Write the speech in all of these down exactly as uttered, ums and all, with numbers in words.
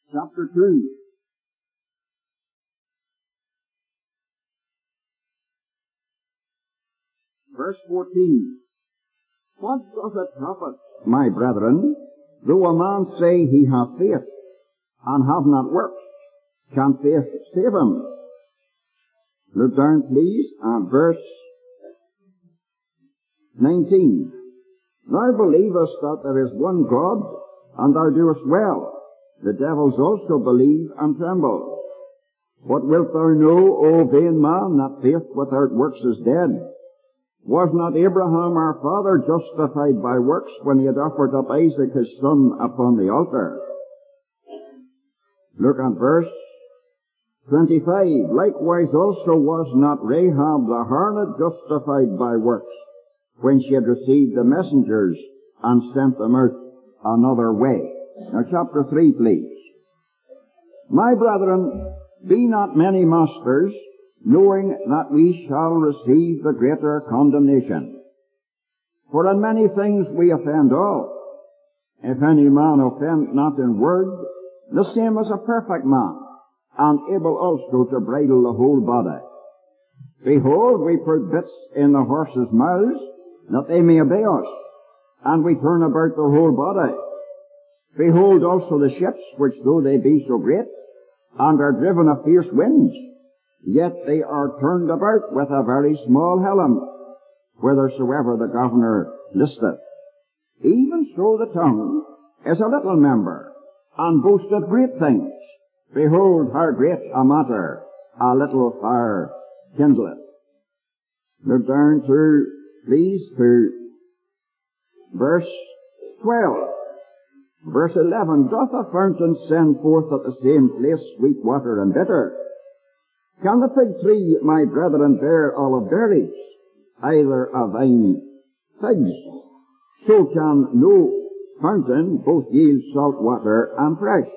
chapter two. Verse fourteen. What doth it profit, my brethren, though a man say he hath faith, and have not works? Can faith save him? Look down, please, at verse nineteen. Thou believest that there is one God, and thou doest well. The devils also believe and tremble. What wilt thou know, O vain man, that faith without works is dead? Was not Abraham our father justified by works when he had offered up Isaac his son upon the altar? Look at verse twenty-five. Likewise also was not Rahab the harlot justified by works when she had received the messengers and sent them out another way. Now chapter three, please. My brethren, be not many masters, knowing that we shall receive the greater condemnation. For in many things we offend all. If any man offend not in word, the same as a perfect man, and able also to bridle the whole body. Behold, we put bits in the horses' mouths, that they may obey us, and we turn about the whole body. Behold also the ships, which though they be so great, and are driven of fierce winds, yet they are turned about with a very small helm, whithersoever the governor listeth. Even so the tongue is a little member, and boasteth great things. Behold how great a matter a little fire kindleth. Look down to, please, to verse twelve. Verse eleven. Doth a fountain send forth at the same place sweet water and bitter? Can the fig tree, my brethren, bear olive berries, either a vine figs? So can no fountain both yield salt water and fresh.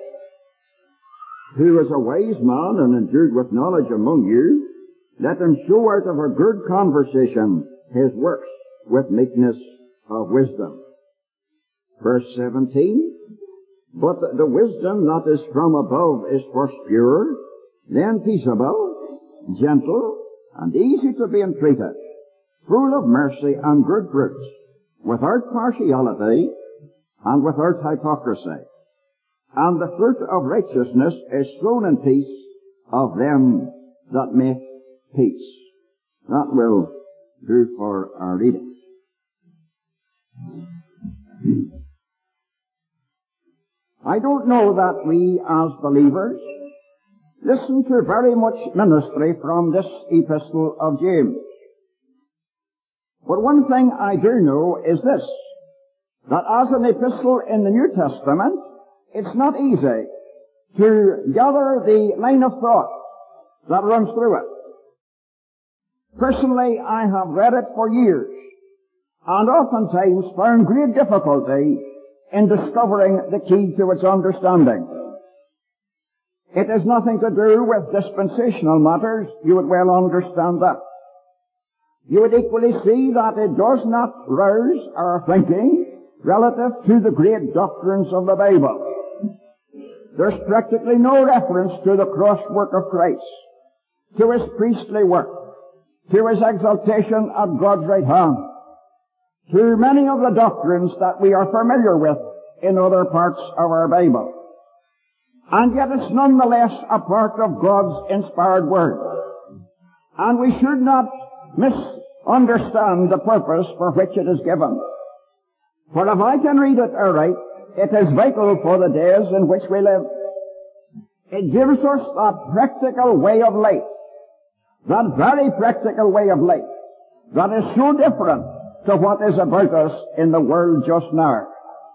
Who is a wise man and endued with knowledge among you, let him show out of a good conversation his works with meekness of wisdom. Verse seventeen. But the wisdom that is from above is first pure, then peaceable, gentle, and easy to be entreated, full of mercy and good fruits, without partiality and without hypocrisy. And the fruit of righteousness is sown in peace of them that make peace. That will do for our reading. I don't know that we as believers listen to very much ministry from this epistle of James. But one thing I do know is this, that as an epistle in the New Testament, it's not easy to gather the line of thought that runs through it. Personally, I have read it for years, and oftentimes found great difficulty in discovering the key to its understanding. It has nothing to do with dispensational matters. You would well understand that. You would equally see that it does not rouse our thinking relative to the great doctrines of the Bible. There's practically no reference to the cross work of Christ, to his priestly work, to his exaltation at God's right hand, to many of the doctrines that we are familiar with in other parts of our Bible. And yet it's nonetheless a part of God's inspired Word. And we should not misunderstand the purpose for which it is given. For if I can read it aright, it is vital for the days in which we live. It gives us that practical way of life, that very practical way of life, that is so different to what is about us in the world just now.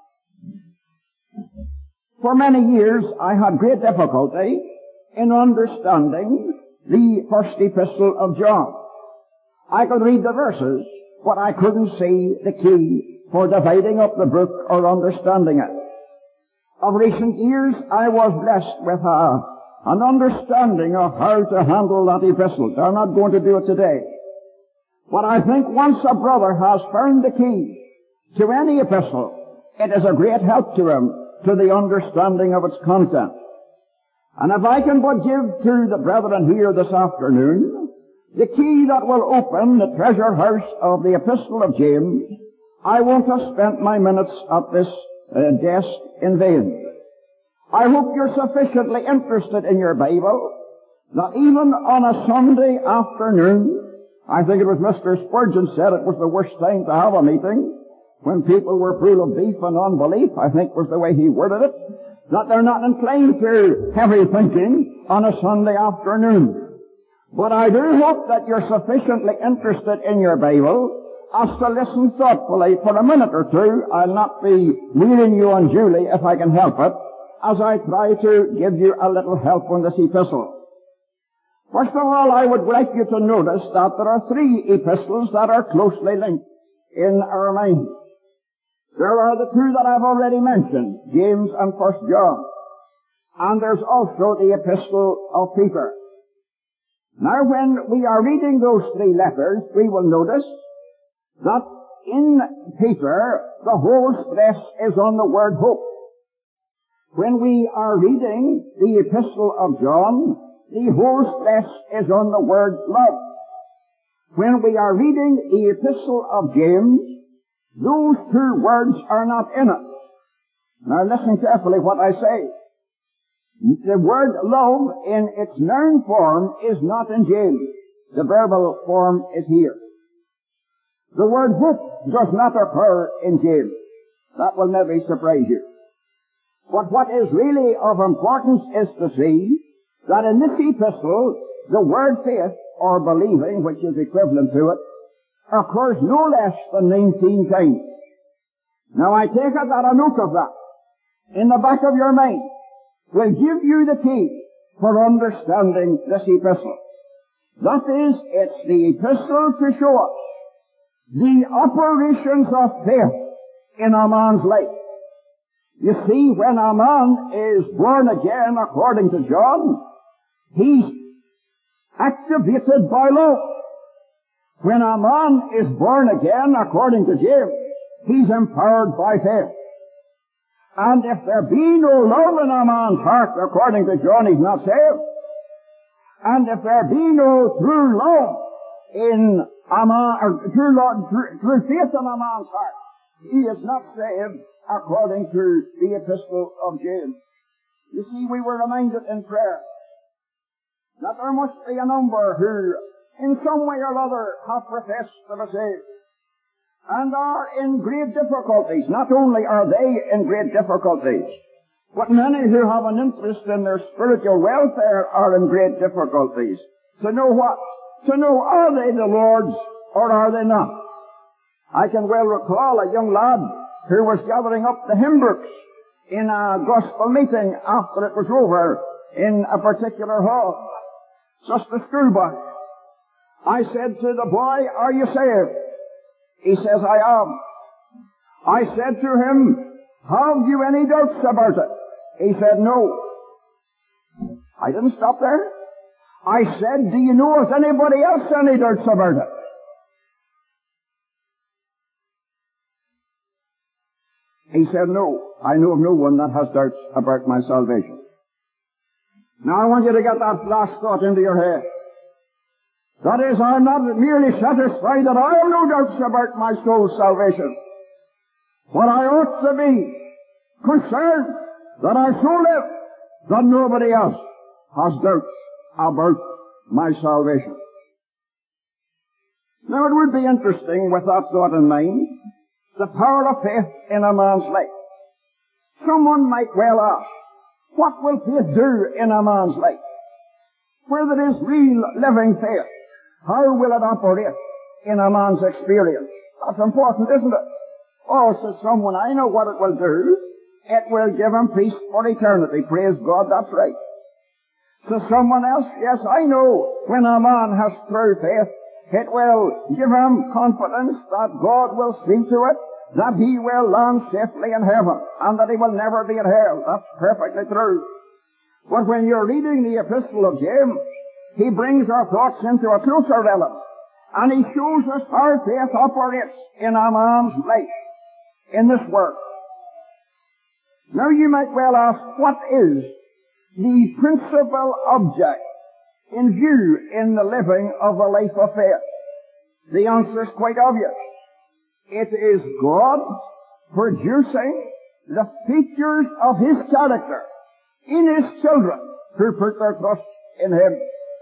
For many years I had great difficulty in understanding the first epistle of John. I could read the verses, but I couldn't see the key for dividing up the book or understanding it. Of recent years I was blessed with a, an understanding of how to handle that epistle. I'm not going to do it today. But I think once a brother has found the key to any epistle, it is a great help to him to the understanding of its content. And if I can but give to the brethren here this afternoon the key that will open the treasure house of the Epistle of James, I won't have spent my minutes at this uh, desk in vain. I hope you're sufficiently interested in your Bible that even on a Sunday afternoon, I think it was Mister Spurgeon said it was the worst time to have a meeting, when people were full of beef and unbelief, I think was the way he worded it, that they're not inclined to heavy thinking on a Sunday afternoon. But I do hope that you're sufficiently interested in your Bible as to listen thoughtfully for a minute or two. I'll not be wearying you unduly if I can help it, as I try to give you a little help on this epistle. First of all, I would like you to notice that there are three epistles that are closely linked in our minds. There are the two that I've already mentioned, James and First John. And there's also the Epistle of Peter. Now when we are reading those three letters, we will notice that in Peter, the whole stress is on the word hope. When we are reading the Epistle of John, the whole stress is on the word love. When we are reading the Epistle of James, those two words are not in it. Now listen carefully what I say. The word love in its noun form is not in James. The verbal form is here. The word hope does not occur in James. That will maybe surprise you. But what is really of importance is to see that in this epistle, the word faith, or believing, which is equivalent to it, occurs no less than nineteen times. Now I take it that a note of that in the back of your mind will give you the key for understanding this epistle. That is, it's the epistle to show us the operations of faith in a man's life. You see, when a man is born again according to John, he's activated by love. When a man is born again, according to James, he's empowered by faith. And if there be no love in a man's heart, according to John, he's not saved. And if there be no true love in a man, or true, love, true, true faith in a man's heart, he is not saved, according to the Epistle of James. You see, we were reminded in prayer that there must be a number who in some way or other have professed to be saved and are in great difficulties. Not only are they in great difficulties, but many who have an interest in their spiritual welfare are in great difficulties. To know what? To know, are they the Lord's or are they not? I can well recall a young lad who was gathering up the hymn books in a gospel meeting after it was over in a particular hall. Just a schoolboy. I said to the boy, are you saved? He says, I am. I said to him, have you any doubts about it? He said, no. I didn't stop there. I said, do you know if anybody else any doubts about it? He said, no. I know of no one that has doubts about my salvation. Now I want you to get that last thought into your head. That is, I'm not merely satisfied that I have no doubts about my soul's salvation. What I ought to be concerned that I so live that nobody else has doubts about my salvation. Now it would be interesting with that thought in mind, the power of faith in a man's life. Someone might well ask, what will faith do in a man's life? Where there is real living faith, how will it operate in a man's experience? That's important, isn't it? Oh, says someone, I know what it will do. It will give him peace for eternity. Praise God, that's right. Says someone else, yes, I know when a man has true faith, it will give him confidence that God will see to it that he will land safely in heaven and that he will never be in hell. That's perfectly true. But when you're reading the Epistle of James, he brings our thoughts into a closer realm, and he shows us how faith operates in a man's life in this world. Now you might well ask, what is the principal object in view in the living of a life of faith? The answer is quite obvious. It is God producing the features of His character in His children who put their trust in Him.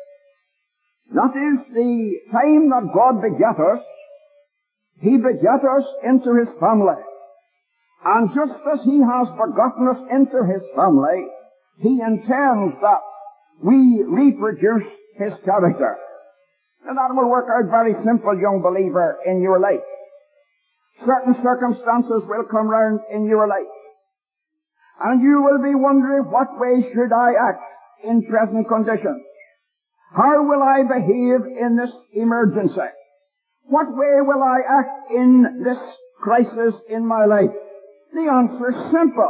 That is the time that God begat us. He begat us into His family. And just as He has begotten us into His family, He intends that we reproduce His character. And that will work out very simple, young believer, in your life. Certain circumstances will come round in your life. And you will be wondering, what way should I act in present conditions? How will I behave in this emergency? What way will I act in this crisis in my life? The answer is simple.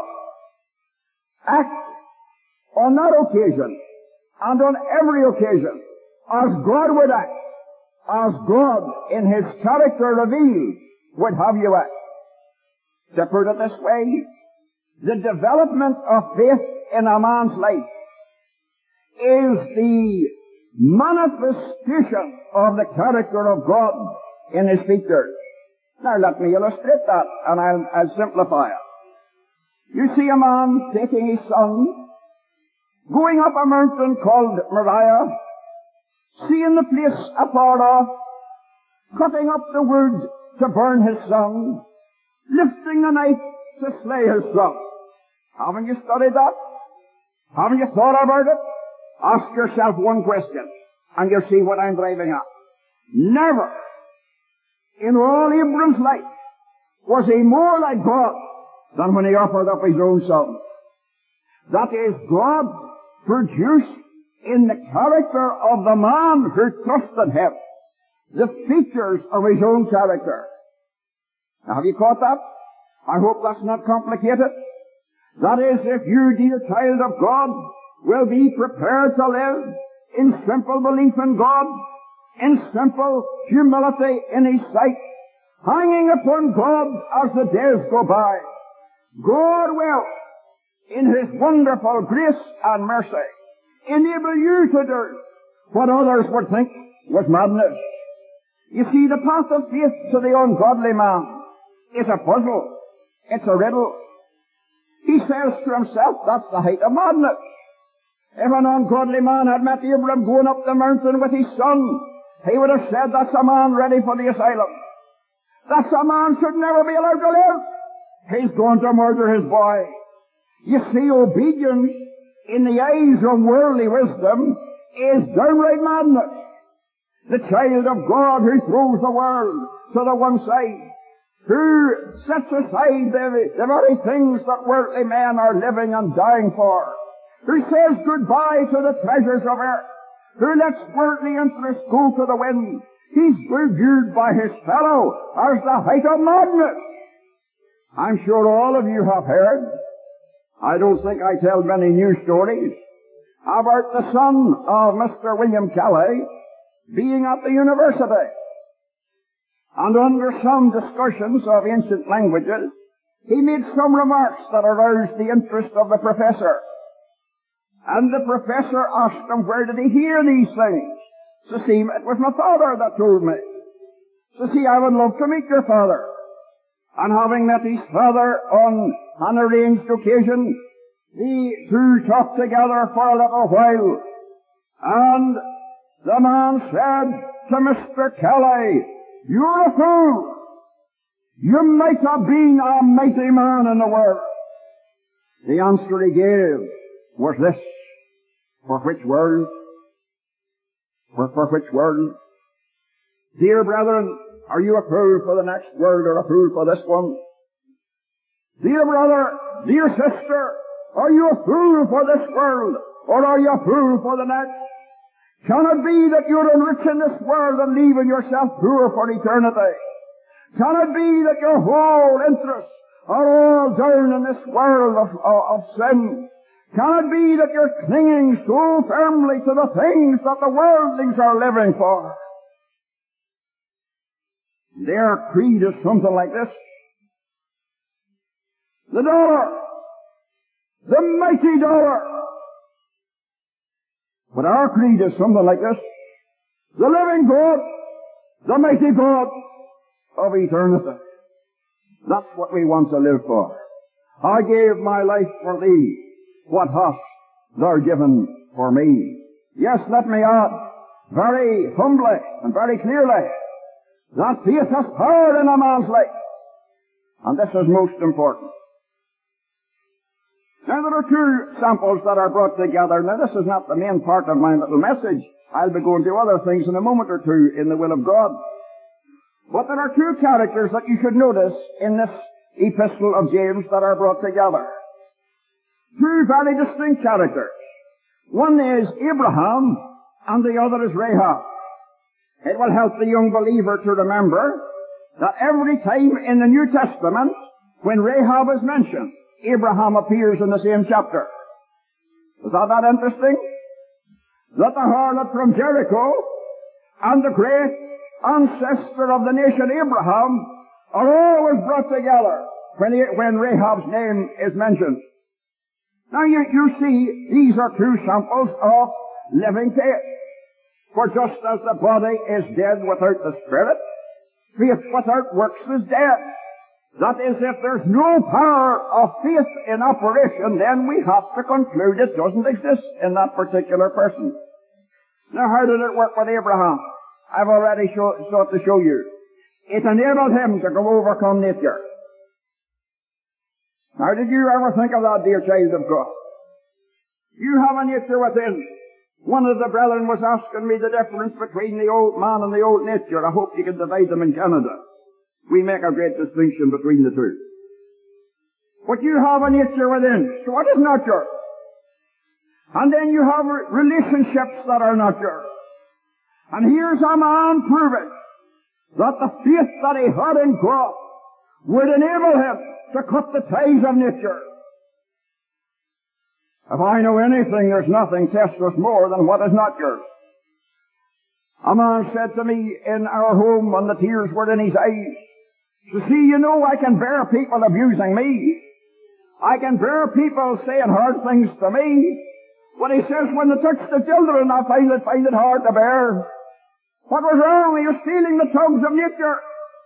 Act on that occasion and on every occasion as God would act, as God in His character revealed would have you act. To put it this way, the development of faith in a man's life is the manifestation of the character of God in His features. Now let me illustrate that, and I'll, I'll simplify it. You see a man taking his son, going up a mountain called Moriah, seeing the place afar off, cutting up the wood to burn his son, lifting the knife to slay his son. Haven't you studied that? Haven't you thought about it? Ask yourself one question, and you'll see what I'm driving at. Never in all Abraham's life was he more like God than when he offered up his own son. That is, God produced in the character of the man who trusted Him the features of His own character. Now, have you caught that? I hope that's not complicated. That is, if you, dear child of God, will be prepared to live in simple belief in God, in simple humility in His sight, hanging upon God as the days go by, God will, in His wonderful grace and mercy, enable you to do what others would think was madness. You see, the path of faith to the ungodly man is a puzzle. It's a riddle. He says to himself, that's the height of madness. If an ungodly man had met Abraham going up the mountain with his son, he would have said, that's a man ready for the asylum. That's a man should never be allowed to live. He's going to murder his boy. You see, obedience in the eyes of worldly wisdom is downright madness. The child of God who throws the world to the one side, who sets aside the, the very things that worldly men are living and dying for, who says goodbye to the treasures of earth, who lets worldly interests go to the wind, he's viewed by his fellow as the height of madness. I'm sure all of you have heard, I don't think I tell many news stories, about the son of Mister William Kelly being at the university. And under some discussions of ancient languages, he made some remarks that aroused the interest of the professor. And the professor asked him, where did he hear these things? So see, it was my father that told me. So see, I would love to meet your father. And having met his father on an arranged occasion, the two talked together for a little while. And the man said to Mister Kelly, you're a fool. You might have been a mighty man in the world. The answer he gave was this. For which world? For, for which world? Dear brethren, are you a fool for the next world or a fool for this one? Dear brother, dear sister, are you a fool for this world or are you a fool for the next? Can it be that you're enriched in this world and leaving yourself poor for eternity? Can it be that your whole interests are all down in this world of, of, of sin? Can it be that you're clinging so firmly to the things that the worldlings are living for? Their creed is something like this. The dollar, the mighty dollar, But our creed is something like this. The living God, the mighty God of eternity. That's what we want to live for. I gave my life for thee. What hast thou given for me? Yes, let me add, very humbly and very clearly, that faith has power in a man's life. And this is most important. Now there are two samples that are brought together. Now this is not the main part of my little message. I'll be going to other things in a moment or two in the will of God. But there are two characters that you should notice in this epistle of James that are brought together. Two very distinct characters. One is Abraham and the other is Rahab. It will help the young believer to remember that every time in the New Testament when Rahab is mentioned, Abraham appears in the same chapter. Is that that interesting? That the harlot from Jericho and the great ancestor of the nation Abraham are always brought together when, he, when Rahab's name is mentioned. Now you, you see, these are two samples of living faith. For just as the body is dead without the spirit, faith without works is dead. That is, if there's no power of faith in operation, then we have to conclude it doesn't exist in that particular person. Now, how did it work with Abraham? I've already show, sought to show you. It enabled him to go overcome nature. Now, did you ever think of that, dear child of God? You have a nature within. One of the brethren was asking me the difference between the old man and the old nature. I hope you can divide them in Canada. We make a great distinction between the two. But you have a nature within. So what is not yours? And then you have relationships that are not yours. And here's a man proving that the faith that he had in God would enable him to cut the ties of nature. If I know anything, there's nothing tests us more than what is not yours. A man said to me in our home when the tears were in his eyes, so see, you know, I can bear people abusing me. I can bear people saying hard things to me. But he says, when they touch the children, I find it, find it hard to bear. What was wrong? He was feeling the tugs of nature.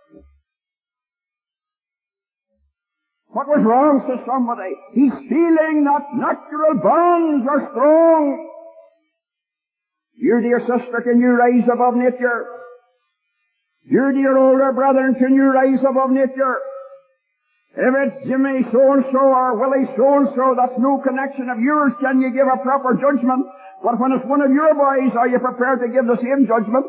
What was wrong, says somebody? He's feeling that natural bonds are strong. You, dear sister, can you rise above nature? You, dear older brethren, can you rise above nature? If it's Jimmy so-and-so or Willie so-and-so, that's no connection of yours, can you give a proper judgment? But when it's one of your boys, are you prepared to give the same judgment?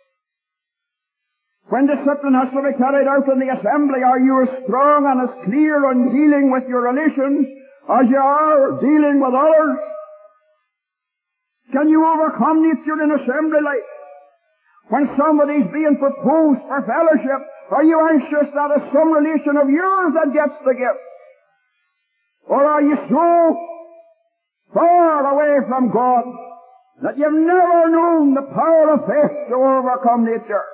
When discipline has to be carried out in the assembly, are you as strong and as clear on dealing with your relations as you are dealing with others? Can you overcome nature in assembly life? When somebody's being proposed for fellowship, are you anxious that it's some relation of yours that gets the gift? Or are you so far away from God that you've never known the power of faith to overcome nature?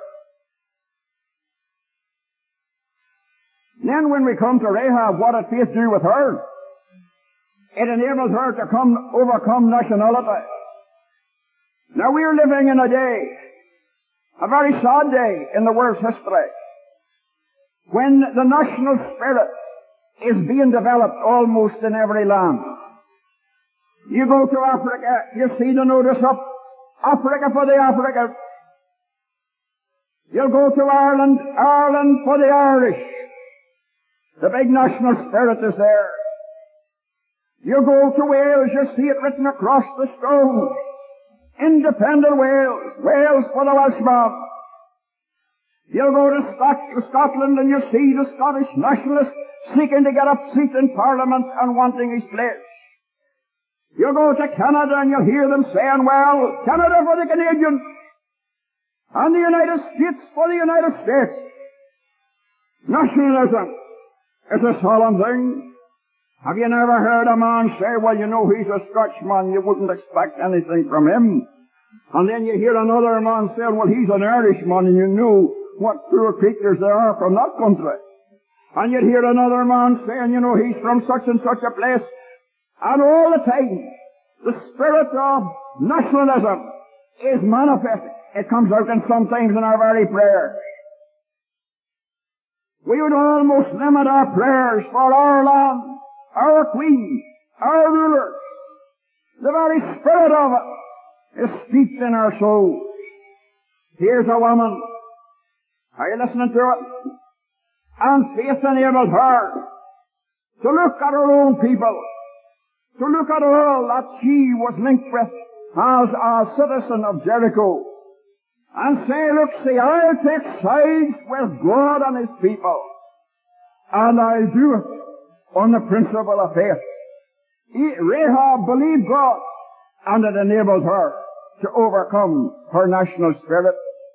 Then when we come to Rahab, what did faith do with her? It enabled her to come overcome nationality. Now we are living in a day, a very sad day in the world's history, when the national spirit is being developed almost in every land. You go to Africa, you see the notice of Africa for the Africans. You'll go to Ireland, Ireland for the Irish. The big national spirit is there. You go to Wales, you see it written across the stones. Independent Wales, Wales for the Welshman. You'll go to Scot- Scotland and you see the Scottish nationalist seeking to get a seat in Parliament and wanting his place. You go to Canada and you hear them saying, well, Canada for the Canadians and the United States for the United States. Nationalism is a solemn thing. Have you never heard a man say, well, you know, he's a Scotchman, you wouldn't expect anything from him. And then you hear another man say, well, he's an Irishman, and you know what poor creatures there are from that country. And you'd hear another man saying, you know, he's from such and such a place. And all the time, The spirit of nationalism is manifest. It comes out in sometimes in our very prayers. We would almost limit our prayers for our land, our queen, our rulers. The very spirit of it is steeped in our souls. Here's a woman. Are you listening to it? And faith enabled her to look at her own people, to look at all that she was linked with as a citizen of Jericho, and say, look, see, I'll take sides with God and His people, and I'll do it on the principle of faith. Rahab believed God, and it enabled her to overcome her national spirit.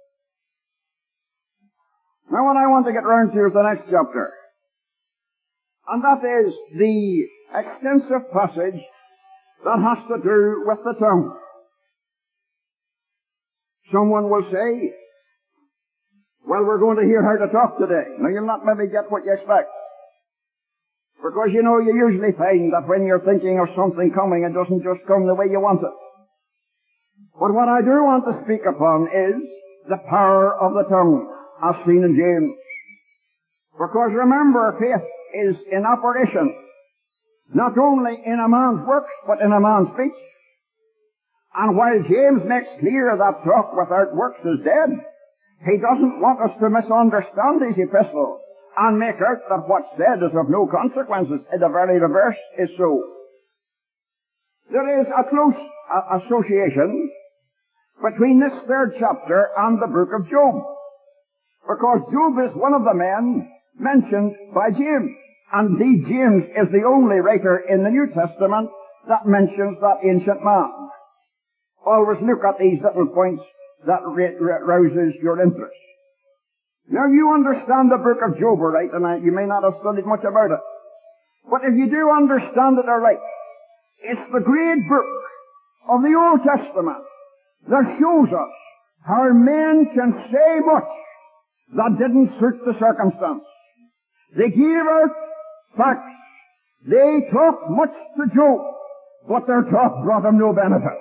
Now what I want to get round to is the next chapter, and that is the extensive passage that has to do with the tongue. Someone will say, well, we're going to hear how to talk today. Now, you'll not maybe get what you expect. Because, you know, you usually find that when you're thinking of something coming, it doesn't just come the way you want it. But what I do want to speak upon is the power of the tongue, as seen in James. Because remember, faith is in operation, not only in a man's works, but in a man's speech. And while James makes clear that talk without works is dead, he doesn't want us to misunderstand his epistle and make out that what's said is of no consequences. The very reverse is so. There is a close uh, association between this third chapter and the book of Job, because Job is one of the men mentioned by James. And indeed, James is the only writer in the New Testament that mentions that ancient man. Always look at these little points that rouses your interest. Now, you understand the book of Job, all right, and I, you may not have studied much about it. But if you do understand it all right, it's the great book of the Old Testament that shows us how men can say much that didn't suit the circumstance. They gave out facts. They talked much to Job, but their talk brought him no benefit.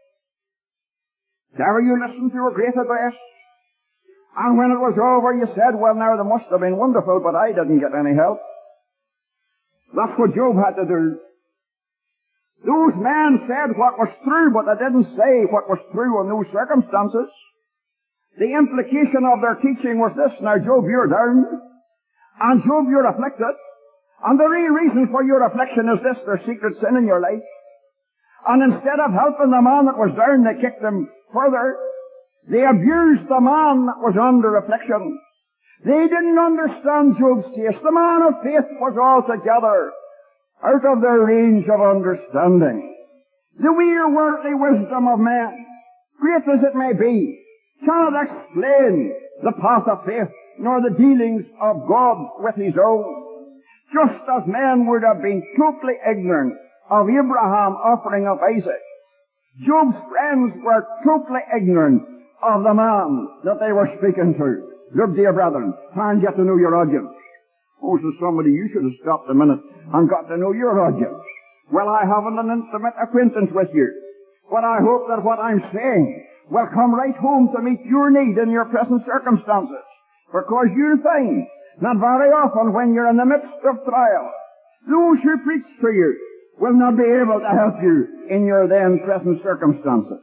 Ever you listened to a great address, and when it was over you said, well, now, they must have been wonderful, but I didn't get any help. That's what Job had to do. Those men said what was true, but they didn't say what was true in those circumstances. The implication of their teaching was this: now, Job, you're down, and Job, you're afflicted, and the real reason for your affliction is this: there's secret sin in your life. And instead of helping the man that was down, they kicked him further. They abused the man that was under affliction. They didn't understand Job's case. The man of faith was altogether out of their range of understanding. The mere worldly wisdom of man, great as it may be, cannot explain the path of faith, nor the dealings of God with His own. Just as men would have been totally ignorant of Abraham offering up Isaac, Job's friends were totally ignorant of the man that they were speaking to. Look, dear brethren, try and get to know your audience. Oh, so somebody, you should have stopped a minute and got to know your audience. Well, I haven't an intimate acquaintance with you, but I hope that what I'm saying will come right home to meet your need in your present circumstances. Because you'll find, not very often when you're in the midst of trial, those who preach to you will not be able to help you in your then present circumstances.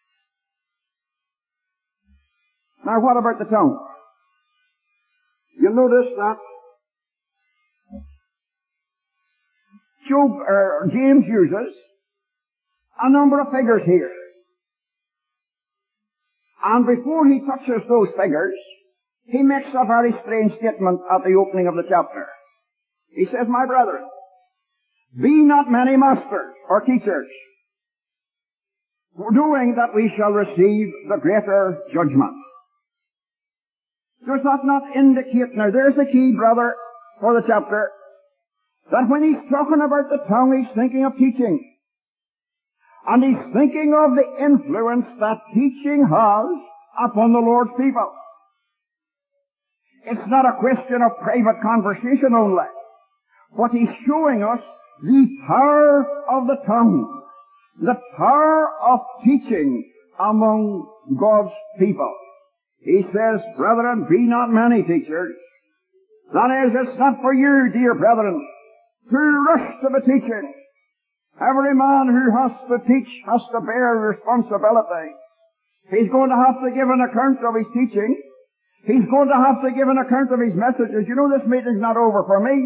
Now, what about the tongue? You'll notice that Job, or James uses a number of figures here. And before he touches those figures, he makes a very strange statement at the opening of the chapter. He says, my brethren, be not many masters or teachers, doing that we shall receive the greater judgment. Does that not indicate, now there's the key, brother, for the chapter, that when he's talking about the tongue, he's thinking of teaching. And he's thinking of the influence that teaching has upon the Lord's people. It's not a question of private conversation only, but he's showing us the power of the tongue. the power of teaching among God's people. He says, brethren, be not many teachers. That is, it's not for you, dear brethren, to rush to the teaching. Every man who has to teach has to bear responsibility. He's going to have to give an account of his teaching. He's going to have to give an account of his messages. You know, this meeting's not over for me.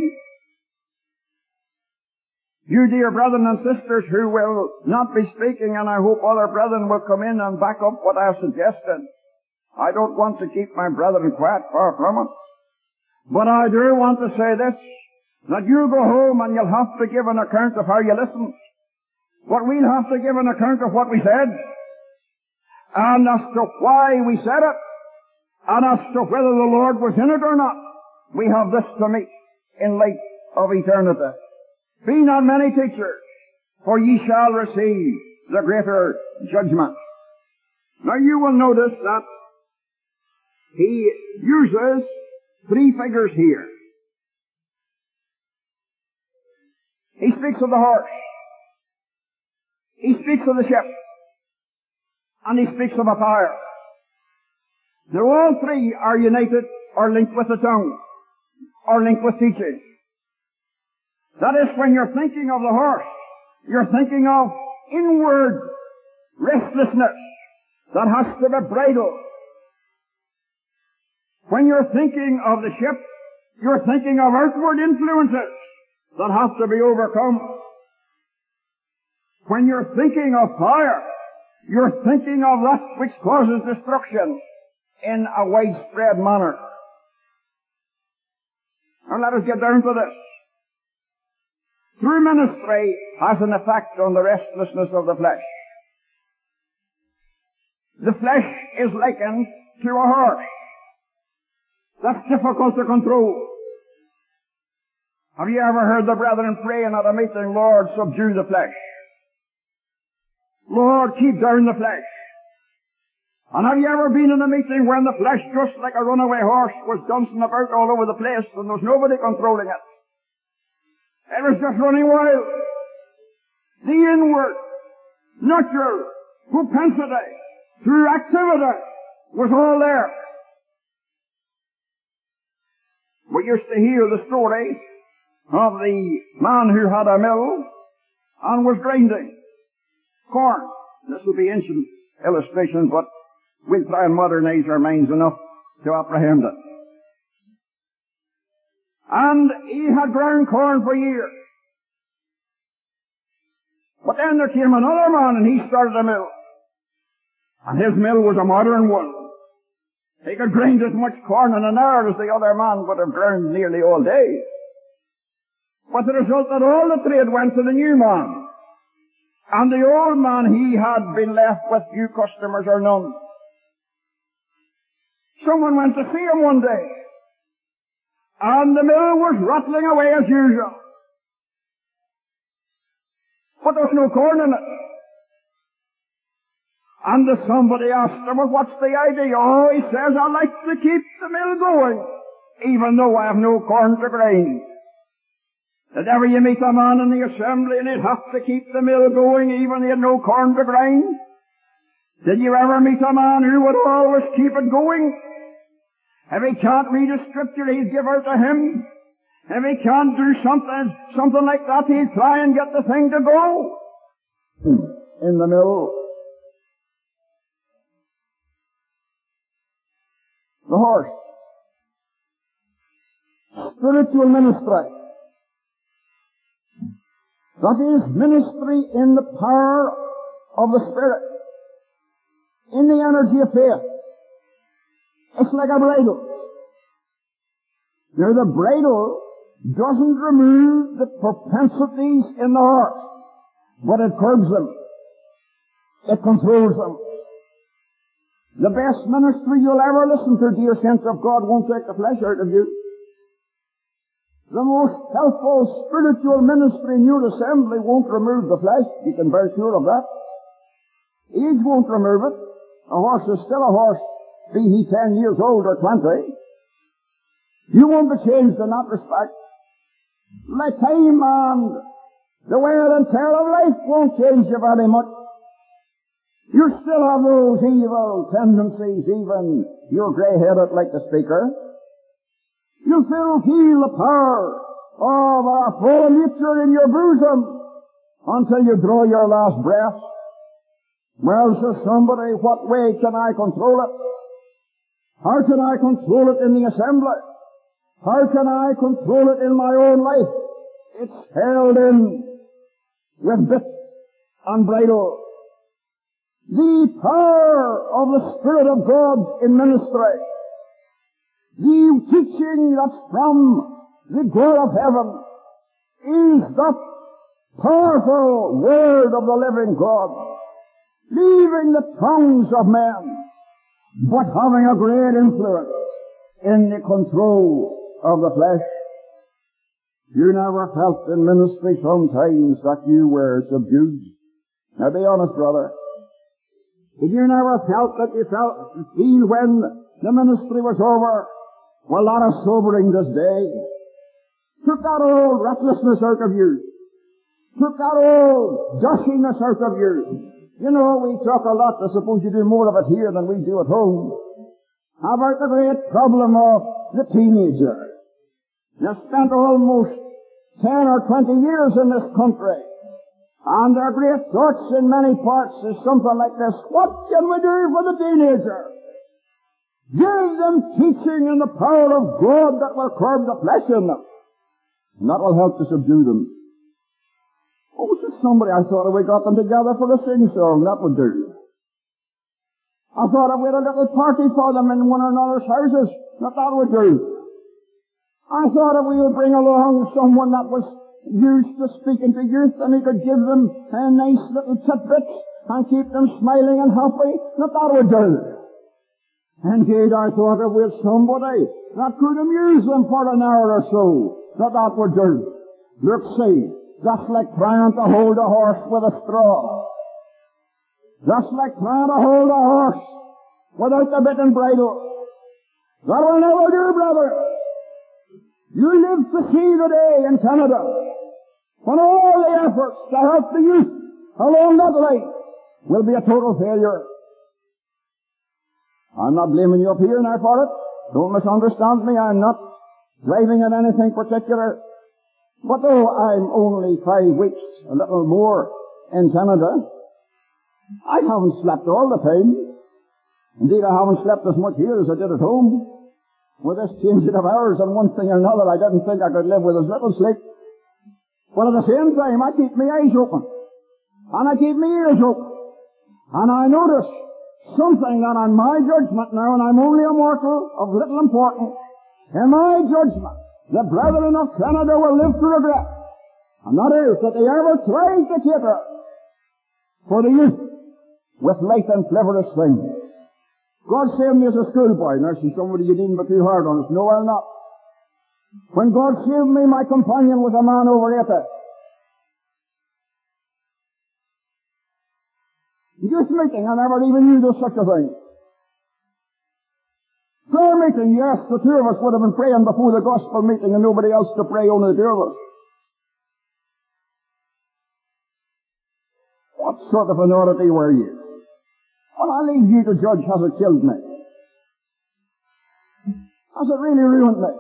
You dear brethren and sisters who will not be speaking, and I hope other brethren will come in and back up what I have suggested. I don't want to keep my brethren quiet, far from it. But I do want to say this, that you'll go home and you'll have to give an account of how you listened. But we'll have to give an account of what we said, and as to why we said it, and as to whether the Lord was in it or not. We have this to meet in light of eternity. Be not many teachers, for ye shall receive the greater judgment. Now you will notice that he uses three figures here. He speaks of the horse. He speaks of the ship. And he speaks of a fire. Now all three are united or linked with the tongue, or linked with teaching. That is, when you're thinking of the horse, you're thinking of inward restlessness that has to be bridled. When you're thinking of the ship, you're thinking of outward influences that have to be overcome. When you're thinking of fire, you're thinking of that which causes destruction in a widespread manner. Now let us get down to this. True ministry has an effect on the restlessness of the flesh. The flesh is likened to a horse. That's difficult to control. Have you ever heard the brethren praying at a meeting, Lord, subdue the flesh? Lord, keep down the flesh. And have you ever been in a meeting when the flesh, just like a runaway horse, was dancing about all over the place and there was nobody controlling it? It was just running wild. The inward, natural propensity through activity was all there. We used to hear the story of the man who had a mill and was grinding corn. This will be ancient illustration, but we'll try and modernize our minds enough to apprehend it. And he had ground corn for years. But then there came another man and he started a mill. And his mill was a modern one. He could grind as much corn in an hour as the other man would have ground nearly all day. But the result that all the trade went to the new man. And the old man, he had been left with few customers or none. Someone went to see him one day. And the mill was rattling away as usual. But there was no corn in it. And if somebody asked him, well, what's the idea? Oh, he says, I like to keep the mill going, even though I have no corn to grind. Did ever you meet a man in the assembly and he'd have to keep the mill going even he had no corn to grind? Did you ever meet a man who would always keep it going? If he can't read a scripture, he'd give out a hymn. If he can't do something, something like that, he'd try and get the thing to go. In the mill. The horse. Spiritual ministry. That is ministry in the power of the Spirit. In the energy of faith. It's like a bridle. Now the bridle doesn't remove the propensities in the horse, but it curbs them. It controls them. The best ministry you'll ever listen to, dear saints of God, won't take the flesh out of you. The most helpful spiritual ministry in your assembly won't remove the flesh. You can be sure of that. Age won't remove it. A horse is still a horse, be he ten years old or twenty. You won't be changed in that respect. Let time and The wear and tear of life won't change you very much. You still have those evil tendencies, even you're grey-headed like the speaker. You still feel the power of a fallen nature in your bosom until you draw your last breath. Well, says somebody, what way can I control it? How can I control it in the assembly? How can I control it in my own life? It's held in with bit and bridle. The power of the Spirit of God in ministry, the teaching that's from the God of heaven, is the powerful Word of the living God, leaving the tongues of men, but having a great influence in the control of the flesh. You never felt in ministry sometimes that you were subdued? Now be honest, brother. Did you never felt that you felt, feel when the ministry was over? Well, a lot of sobering this day. Took that old recklessness out of you. Took that old gushiness out of you. You know, we talk a lot. I suppose you do more of it here than we do at home. How about the great problem of the teenager? They've spent almost ten or twenty years in this country. And their great thoughts in many parts is something like this: what can we do for the teenager? Give them teaching in the power of God that will curb the flesh in them. And that will help to subdue them. Oh, was this somebody I thought if we got them together for a sing-song, that would do. I thought if we had a little party for them in one another's houses, that that would do. I thought if we would bring along someone that was used to speaking to youth, and he could give them a nice little tidbits and keep them smiling and happy, that that would do. Indeed, I thought if we had somebody that could amuse them for an hour or so, that that would do. Look, see, that's like trying to hold a horse with a straw. That's like trying to hold a horse without the bit and bridle. That will never do, brother. You live to see the day in Canada when all the efforts to help the youth along that line will be a total failure. I'm not blaming you up here now for it. Don't misunderstand me. I'm not driving at anything particular. But though I'm only five weeks, a little more, in Canada, I haven't slept all the time. Indeed, I haven't slept as much here as I did at home. With this changing of hours and one thing or another, I didn't think I could live with as little sleep. But at the same time, I keep my eyes open. And I keep my ears open. And I notice something that on my judgment now, and I'm only a mortal of little importance, in my judgment, the brethren of Canada will live to regret. And that is that they ever tried to cater for the youth with light and frivolous things. God saved me as a schoolboy. Now, see, somebody you needn't be too hard on us. No, I'll not. When God saved me, my companion was a man over eighty. Youth meeting, I never even knew there was such a thing. Prayer meeting, yes, the two of us would have been praying before the gospel meeting and nobody else to pray, only the two of us. What sort of an oddity were you? Well, I leave you to judge, has it killed me? Has it really ruined me?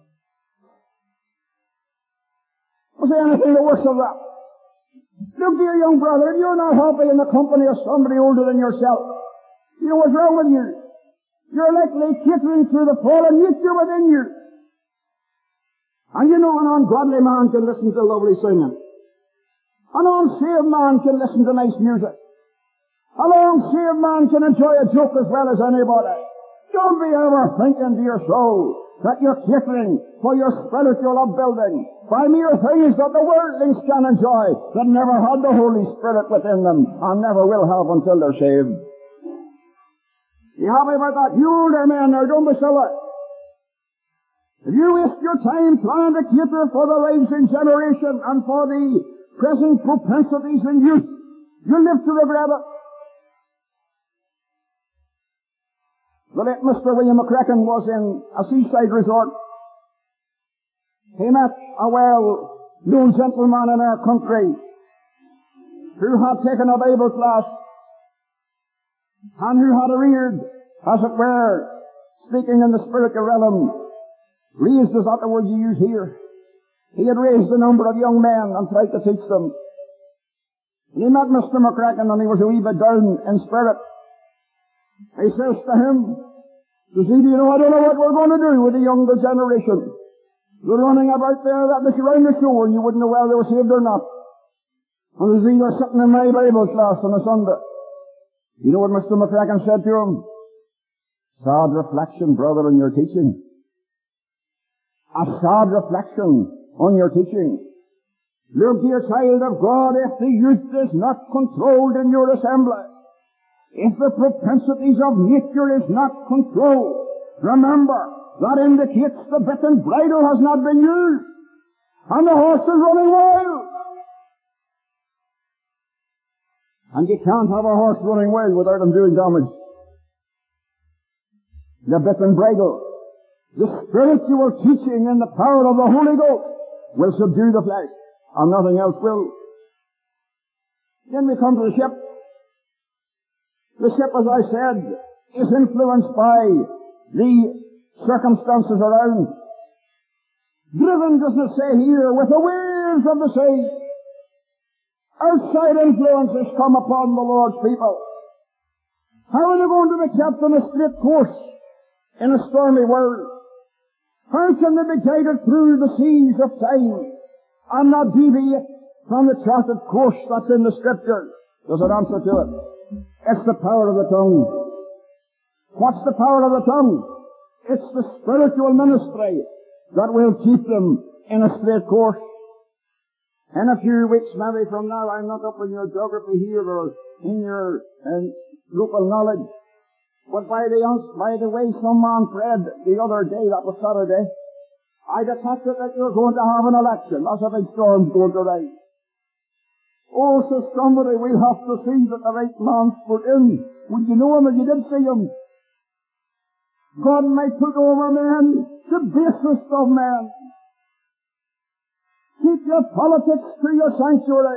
Was there anything the worse of that? Look, dear young brother, if you're not happy in the company of somebody older than yourself, you know what's wrong with you? You're likely catering to the fallen nature within you. And you know an ungodly man can listen to lovely singing. An unsaved man can listen to nice music. A long-saved man can enjoy a joke as well as anybody. Don't be ever thinking to your soul that you're catering for your spiritual upbuilding by mere things that the worldlings can enjoy that never had the Holy Spirit within them and never will have until they're saved. You happy about that? You older men now, don't be silly. If you waste your time trying to cater for the rising generation and for the present propensities in youth, you'll live to regret it. The late Mister William McCracken was in a seaside resort. He met a well known gentleman in our country who had taken a Bible class and who had reared, as it were, speaking in the spiritual realm, raised is not the word you use here. He had raised a number of young men and tried to teach them. He met Mister McCracken and he was a wee bit down in spirit. He says to him, says he, you know, I don't know what we're going to do with the younger generation. They're running about there that this around the shore and you wouldn't know whether they were saved or not. And says he, they're sitting in my Bible class on a Sunday. You know what Mister McCracken said to him? Sad reflection, brother, on your teaching. A sad reflection on your teaching. Look, dear child of God, if the youth is not controlled in your assembly, if the propensities of nature is not controlled, remember, that indicates the bit and bridle has not been used, and the horse is running wild. And you can't have a horse running wild without him doing damage. The bit and bridle, the spiritual teaching and the power of the Holy Ghost will subdue the flesh, and nothing else will. Then we come to the ship. The ship, as I said, is influenced by the circumstances around. Driven, doesn't it say here, with the waves of the sea. Outside influences come upon the Lord's people. How are they going to be kept on a straight course in a stormy world? How can they be guided through the seas of time and not deviate from the charted course that's in the Scripture? There's an answer to it. It's the power of the tongue. What's the power of the tongue? It's the spiritual ministry that will keep them in a straight course. In a few weeks, maybe from now, I'm not up in your geography here or in your uh, local knowledge, but by the, by the way some man prayed the other day, that was Saturday, I detected that you're going to have an election. That's a big storm's going to rise. Oh, so somebody will have to see that the right man's put in. Would you know him if you did see him? God might put over men the basest of men. Keep your politics to your sanctuary.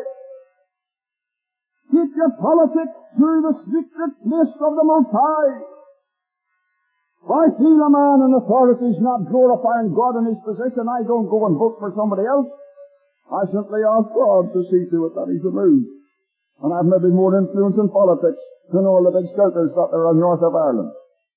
Keep your politics to the secret place of the Most High. If I feel a man in authority is not glorifying God in his position, I don't go and vote for somebody else. I simply ask God to see to it that he's removed. And I've maybe more influence in politics than all the big shelters that there are north of Ireland.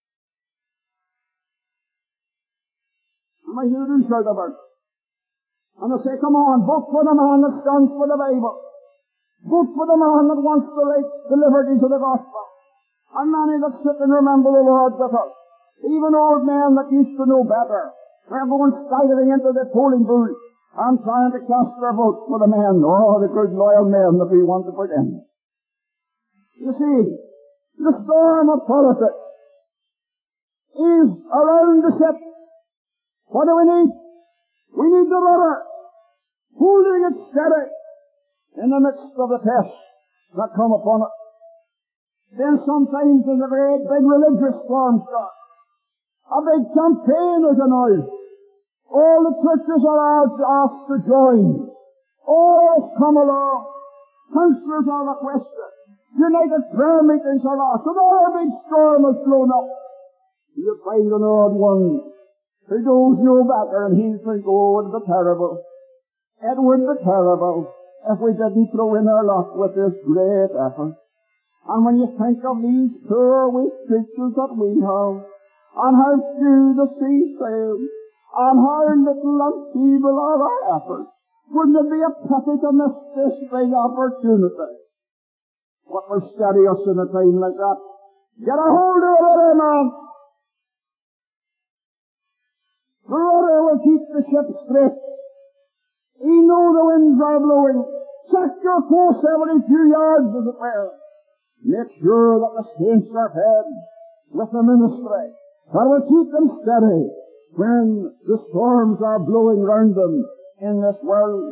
And I hear them shout about it. And they say, come on, vote for the man that stands for the Bible. Vote for the man that wants the right, the liberties of the gospel. And many that sit and remember the Lord with us. Even old men that used to know better. They're going staggering into the polling booth and trying to cast their vote for the men, oh, the good loyal men that we want to put in. You see, the storm of politics is around the ship. What do we need? We need the rudder, holding it steady in the midst of the tests that come upon it. Then sometimes there's a great big religious storm starts. A big campaign is announced. All the churches are out asked to join. All come along. Councillors are requested. United prayer meetings are asked. And all a big storm has blown up. You find an odd one who knows no better, and he'll think, oh, it would be terrible. It would be terrible if we didn't throw in our lot with this great effort. And when you think of these poor weak creatures that we have, and how few the sea sails, and how little and feeble are our efforts, wouldn't it be a pity to miss this big opportunity? What will steady us in a time like that? Get a hold of it, man! The rudder will keep the ship straight. You know the winds are blowing. Check your course every few yards, as it were. Make sure that the saints are fed with the ministry that will keep them steady when the storms are blowing round them in this world.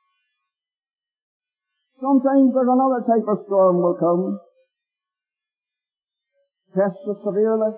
Sometimes there's another type of storm will come. Test us severely.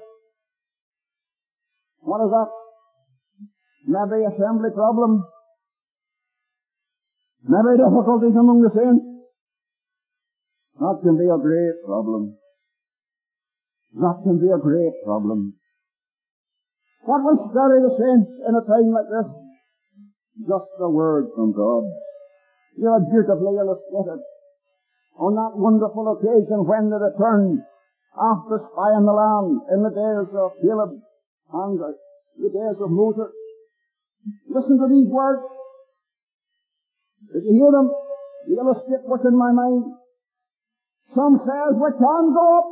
What is that? Maybe assembly problem. Maybe difficulties among the saints. That can be a great problem. That can be a great problem. What will steady the saints in a time like this? Just the word from God. You are beautifully illustrated on that wonderful occasion when they returned after spying the land in the days of Caleb and the days of Moses. Listen to these words. Did you hear them? You illustrate what's in my mind. Some says we can go up.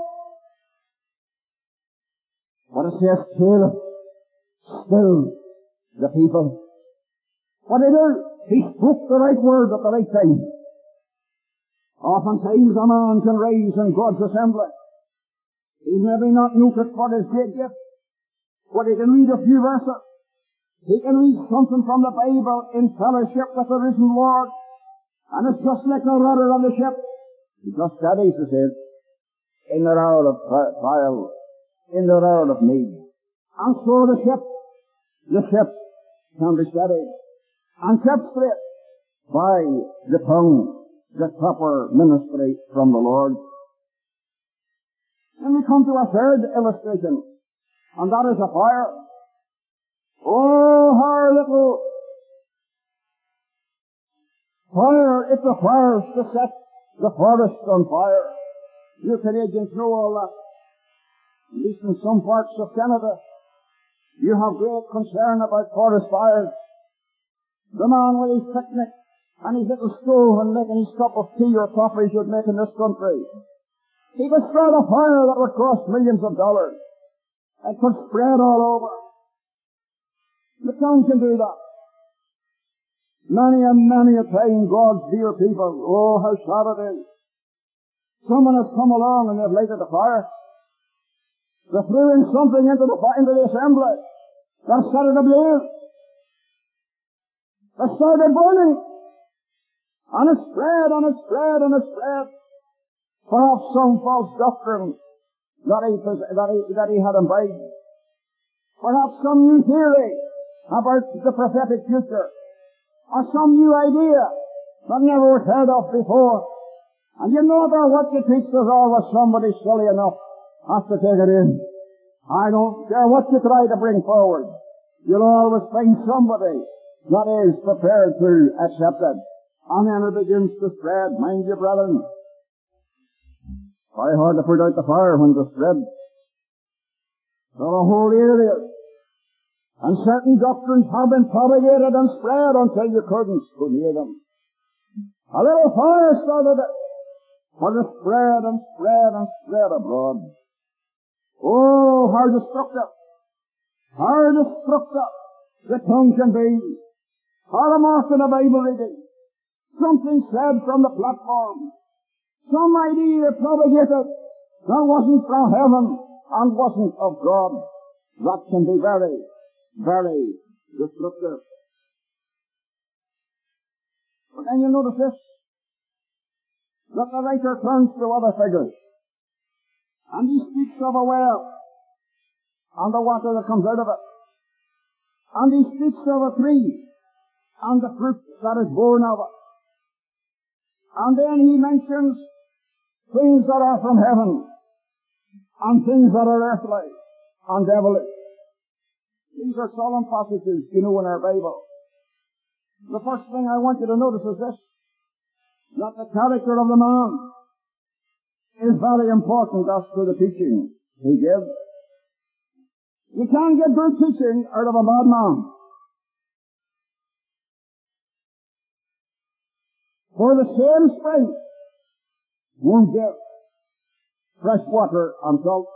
But it says Caleb still the people. What did he do? He spoke the right word at the right time. Oftentimes a man can rise in God's assembly. He's maybe not noted for his great gift, but he can read a few verses. He can read something from the Bible in fellowship with the risen Lord. And it's just like the rudder of the ship. He just studies the saints in their hour of trial, in their hour of need. And so the ship, the ship can be steadied and kept straight by the tongue, the proper ministry from the Lord. Then we come to a third illustration, and that is a fire. Oh, how little fire, if the fire's to set the forest on fire. You Canadians know all that. At least in some parts of Canada, you have great concern about forest fires. The man with his picnic and his little stove and making his cup of tea or coffee should make in this country. He could start a fire that would cost millions of dollars. It could spread all over. The town can do that. Many and many a time, God's dear people, oh, how sad it is. Someone has come along and they've lighted a fire. They threw in something into the, into the assembly that set it ablaze. They started burning. And it spread, and it spread, and it spread. Perhaps some false doctrine that he, that he, that he had imbibed. Perhaps some new theory about the prophetic future. Or some new idea that never was heard of before. And you know that what you teach us always somebody silly enough has to take it in. I don't care what you try to bring forward. You'll always find somebody that is prepared to accept it. And then it begins to spread. Mind you, brethren, very hard to put out the fire when it spread. For a whole area. And certain doctrines have been propagated and spread until you couldn't go near them. A little fire started it, but it spread and spread and spread abroad. Oh, how destructive, how destructive the tongue can be. How remarked in a Bible reading, something said from the platform, some idea propagated that wasn't from heaven and wasn't of God. That can be very very destructive. But then you notice this, that the writer turns to other figures, and he speaks of a well, and the water that comes out of it, and he speaks of a tree, and the fruit that is born of it, and then he mentions things that are from heaven, and things that are earthly, and devilish. These are solemn passages, you know, in our Bible. The first thing I want you to notice is this, that the character of the man is very important as to the teaching he gives. You can't get good teaching out of a bad man. For the same spring won't give fresh water and salt.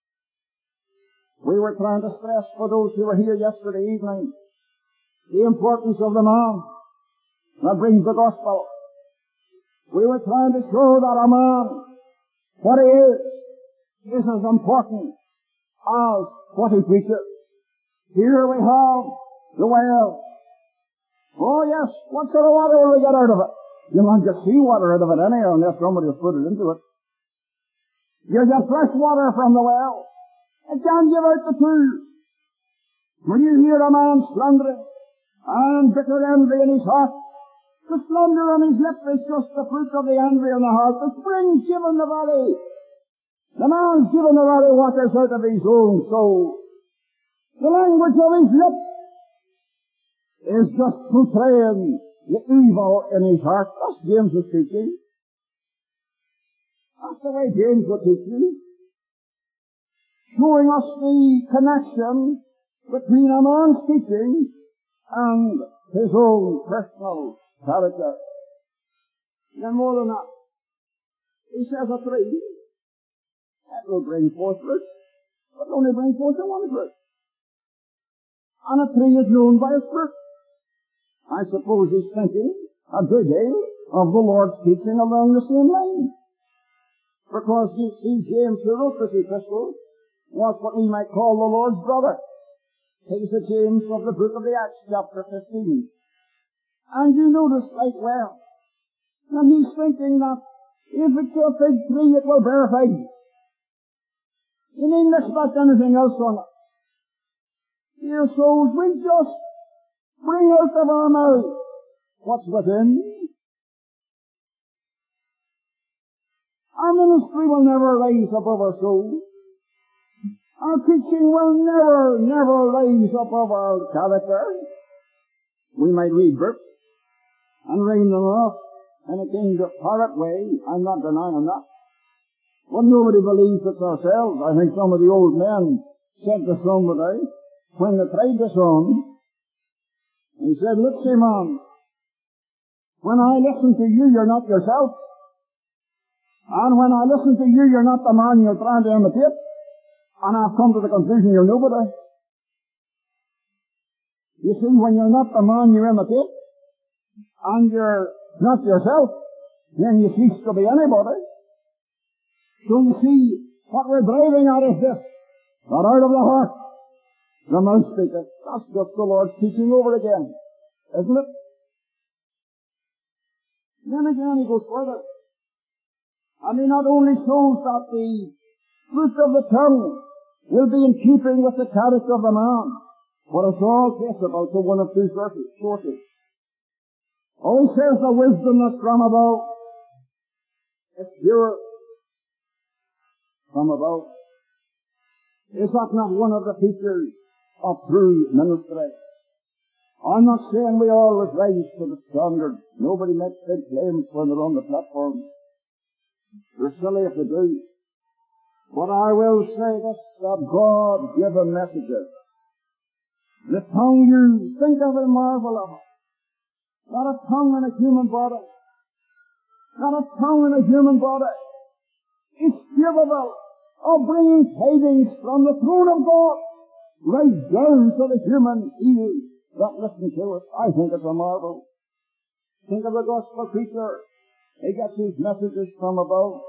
We were trying to stress for those who were here yesterday evening the importance of the man that brings the gospel. We were trying to show that a man, what he is, is as important as what he preaches. Here we have the well. Oh yes, what sort of water will we get out of it? You won't get seawater out of it anyhow unless somebody has put it into it. You get fresh water from the well. It can't give out the truth. When you hear a man slandering and bitter envy in his heart, The slumber on his lip is just the fruit of the envy in the heart. The spring's given the valley. The man's given the valley waters out of his own soul. The language of his lip is just portraying the evil in his heart. That's James is teaching. That's the way James would teach you. Showing us the connection between a man's teaching and his own personal character. And more than that, he says a tree, that will bring forth fruit, but only bring forth the one fruit. And a tree is known by its fruit. I suppose he's thinking a good deal of the Lord's teaching along the same line. Because you see, James, who wrote this epistle, was what we might call the Lord's brother. He's the James of the book of the Acts, chapter fifteen. And you notice right well that he's thinking that if it's a fig tree, it will bear figs. You needn't expect anything else on it. Dear souls, we just bring out of our mouth what's within. Our ministry will never rise above our souls. Our teaching will never, never rise above our character. We might read books and read them off in a kind of parrot way. I'm not denying that. But nobody believes it ourselves. I think some of the old men said to somebody, when they tried this on, he said, look, see, man, when I listen to you, you're not yourself. And when I listen to you, you're not the man you're trying to imitate. And I've come to the conclusion you're nobody. You see, when you're not the man you imitate, and you're not yourself, then you cease to be anybody. So you see, what we're driving at is this, that out of the heart, the mouth speaketh. That's just the Lord's teaching over again, isn't it? Then again he goes further. And he not only shows that the fruit of the tongue will be in keeping with the character of the man, but it's all traceable to one of two sources. Oh, he says the wisdom that's from above, it's pure from above. Is that not one of the features of true ministry? I'm not saying we always rise to the standard. Nobody makes big claims when they're on the platform. They're silly if they do. But I will say this, that God-given messages. The tongue you think of a marvel of it. Not a tongue in a human body. Not a tongue in a human body. It's capable of bringing tidings from the throne of God right down to the human ears that listen to it. I think it's a marvel. Think of the gospel preacher. He gets his messages from above.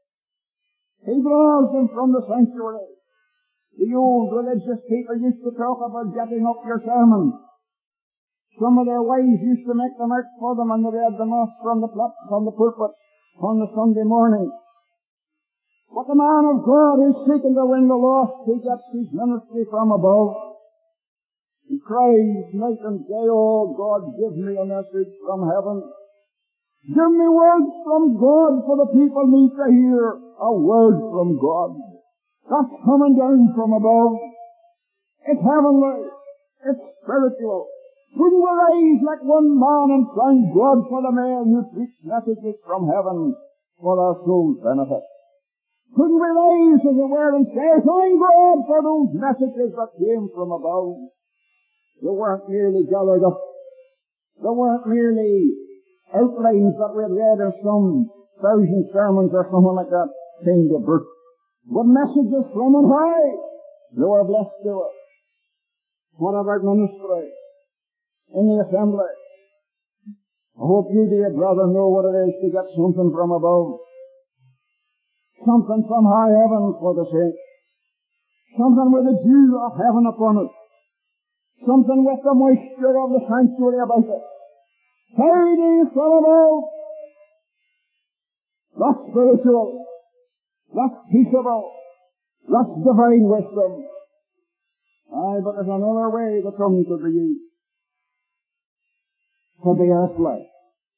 He draws them from the sanctuary. The old religious people used to talk about getting up your sermon. Some of their wives used to make them out for them and they read them off from the plat- from the pulpit on the Sunday morning. But the man of God who's seeking to win the lost, he gets his ministry from above. He cries night and day, oh God, give me a message from heaven. Give me words from God, for the people need to hear a word from God. That's coming down from above. It's heavenly. It's spiritual. Wouldn't we rise like one man and thank God for the man who preached messages from heaven for our soul's benefit? Couldn't we rise, as it were, and say, thank God for those messages that came from above? They weren't merely gathered up. They weren't merely outlines that we had read in some thousand sermons or something like that, kind of book. But messages from on high. They were blessed to it. What about ministry in the assembly? I hope you, dear brother, know what it is to get something from above. Something from high heaven for the saints. Something with the dew of heaven upon it. Something with the moisture of the sanctuary about it. Tidings from above. That's spiritual. That's peaceable. That's divine wisdom. Aye, but there's another way the tongue could be used. To be earthly.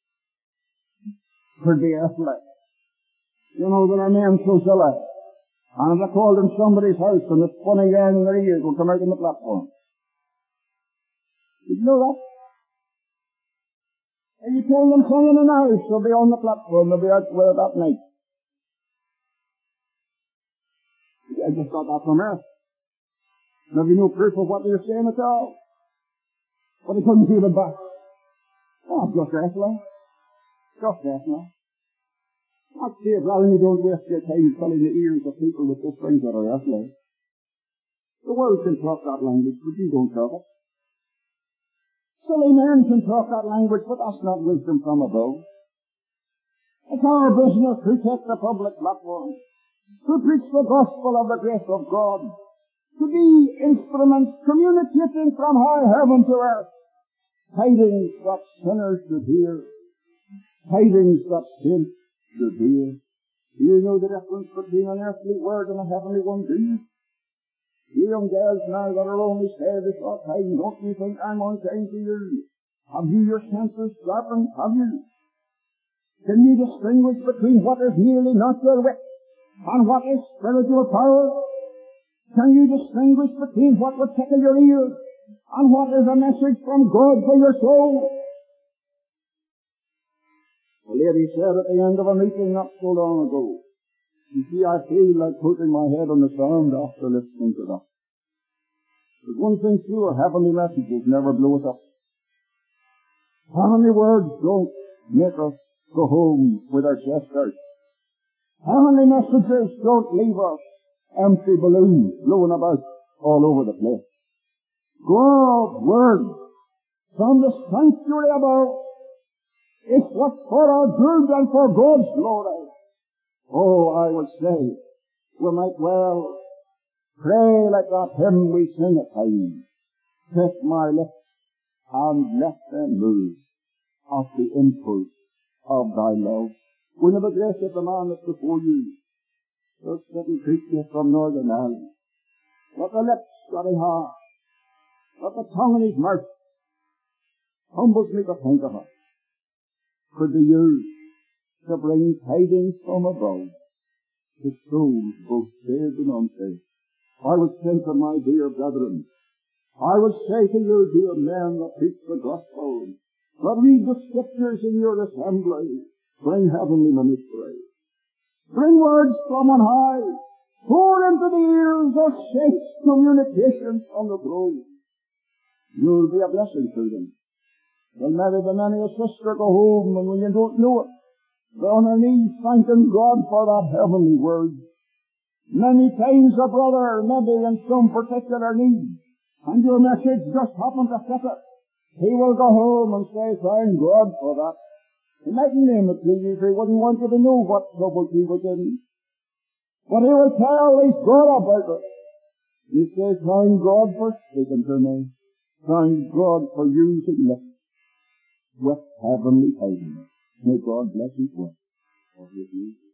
could be earthly. You know, there are men so silly. And if I called in somebody's house and it's funny yarn in their ears will come out on the platform. Did you know that? If you told them something in the house, they'll be on the platform, they'll be out with it that night. I just got that from earth. And have you no proof of what they're saying at all? But they couldn't keep it back. Oh, just earthly. Just earthly. I'd say it rather than you don't waste your time filling the ears of people with those things that are earthly. The world can talk that language, but you don't talk it. Silly men can talk that language, but that's not wisdom from above. It's our business to take the public platform, to preach the gospel of the grace of God, to be instruments communicating from high heaven to earth, tidings that sinners should hear, tidings that saints should hear. Do you know the difference between an earthly word and a heavenly one, do you? You young girls now that are only saved a short time, don't you think I'm unkind to you? Have you your senses sharpened? Have you? Can you distinguish between what is merely natural wit and what is spiritual power? Can you distinguish between what would tickle your ears and what is a message from God for your soul? A lady said at the end of a meeting not so long ago, you see, I feel like putting my head on the sand after listening to that. But one thing sure, heavenly messages never blow us up. Heavenly words don't make us go home with our chest out. Heavenly messages don't leave us empty balloons blowing about all over the place. God's word from the sanctuary above is what's for our good and for God's glory. Oh, I would say, we might well pray like that hymn we sing at times. Take my lips and let them move at the impulse of thy love. Wouldn't it be great if the man that's before you, this little creature from Northern Ireland, what the lips that he has, what the tongue in his mouth, humbles me to think of it, could be used to bring tidings from above to souls both saved and unsaved. I would say to my dear brethren, I would say to you, dear men that preach the gospel, that read the scriptures in your assembly, bring heavenly ministry. Bring words from on high. Pour into the ears of saints communications from the throne. You'll be a blessing to them. There'll never be many a sister go home, and when you don't know it, they're on their knees thanking God for that heavenly word. Many times a brother, maybe in some particular need, and your message just happened to fit it, he will go home and say, thank God for that. He mightn't name it to you if he wouldn't want you to know what trouble he was in. But he will tell his God about it. He says, thank God for speaking to me. Thank God for using lips with heavenly tidings. May God bless you for his use.